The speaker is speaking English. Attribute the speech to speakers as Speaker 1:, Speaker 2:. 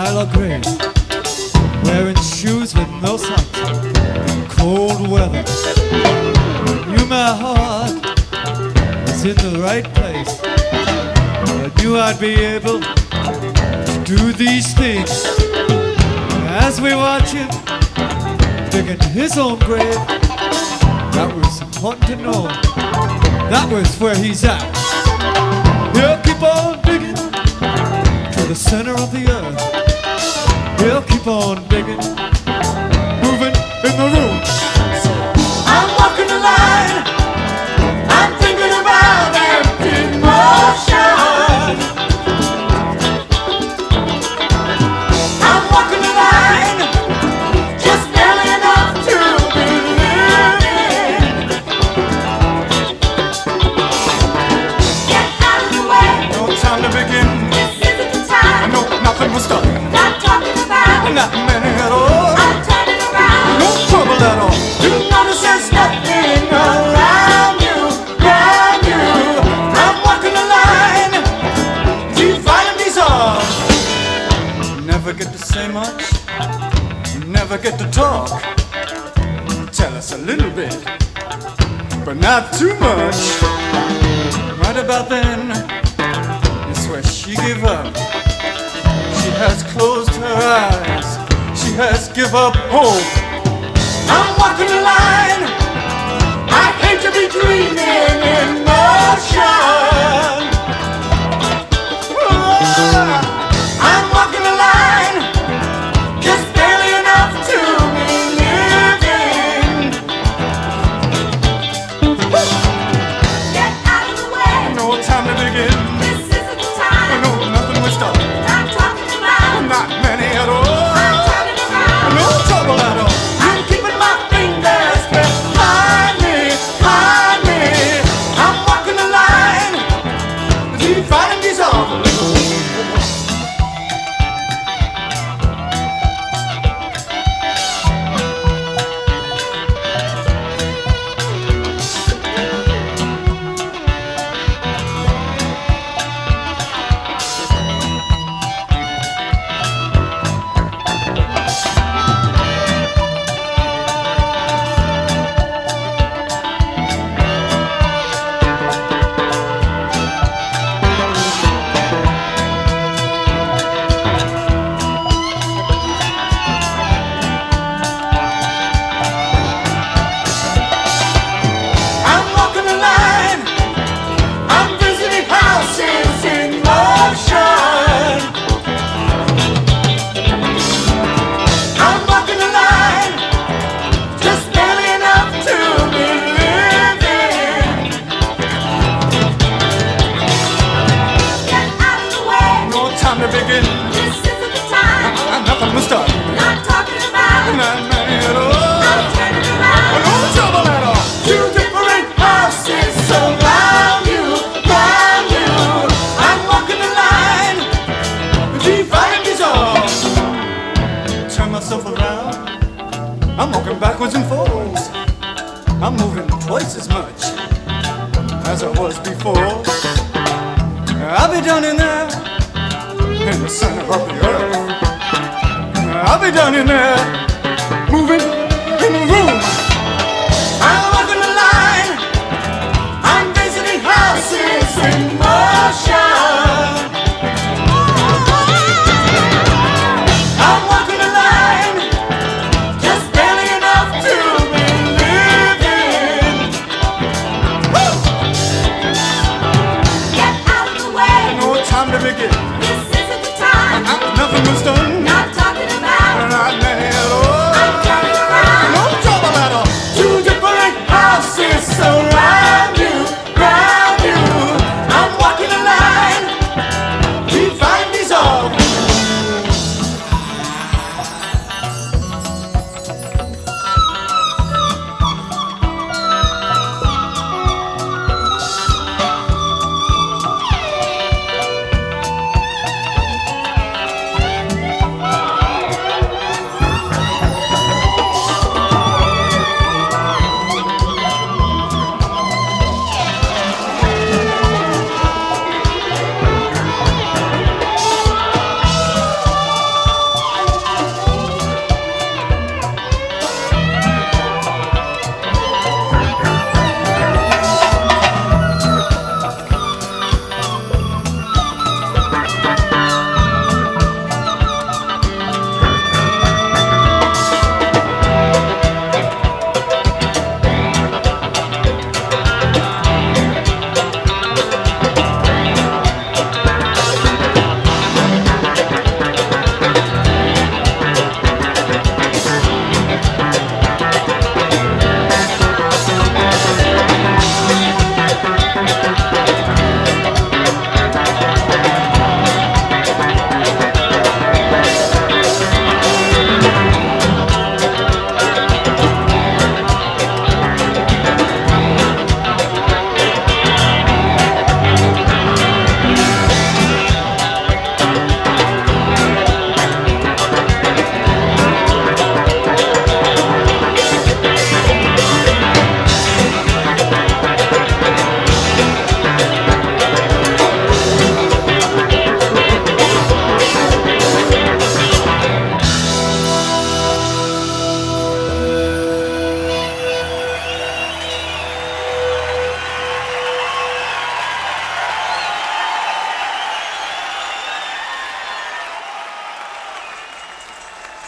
Speaker 1: pile of grain, wearing shoes with no socks in cold weather. Knew my heart was in the right place. I knew I'd be able to do these things. As we watch him digging his own grave, that was important to know. That was where he's at. He'll keep on digging to the center of the earth. He'll keep on digging, moving in the room.
Speaker 2: I'm walking the line. I'm thinking about empty motion. I'm walking the line, just barely enough to be living. Get out of the way.
Speaker 3: No time to begin.
Speaker 2: This isn't the time.
Speaker 3: No, nothing will stop.
Speaker 2: Not talking about.
Speaker 3: Not many at all.
Speaker 2: I'm turning around.
Speaker 3: No trouble at all.
Speaker 2: You notice there's nothing around you, around you. I'm walking the line, dividing these arms.
Speaker 3: Never get to say much. Never get to talk. Tell us a little bit, but not too much. Right about then, it's where she gave up. She has closed her eyes. She has give up hope.
Speaker 2: I'm walking the line. I hate to be dreaming in motion. I'm walking the line, just barely enough to be living. Get out of the way.
Speaker 3: No time to begin.
Speaker 2: This isn't the time.
Speaker 3: No, nothing will stop.
Speaker 2: Not talking about.
Speaker 3: Not many at all.
Speaker 2: I'm turning around.
Speaker 3: No trouble at all.
Speaker 2: I'm keeping my fingers behind me, behind me. I'm walking the line, dividing these arms. I'm walking the line. I'm visiting houses in motion. I'm walking the line, just barely enough to be living. Get out of the way.
Speaker 3: No time to begin.
Speaker 2: This isn't the time.
Speaker 3: Nothing will stop.
Speaker 2: Not talking about.
Speaker 3: Not many at all.
Speaker 2: I'm turning around.
Speaker 3: No trouble at all.
Speaker 2: Two different houses surround you, round you. I'm walking the line, dividing these arms.
Speaker 3: Turn myself around. I'm walking backwards and forwards. I'm moving twice as much as I was before. I'll be down in there, in the center of the earth. I'll be down in there, moving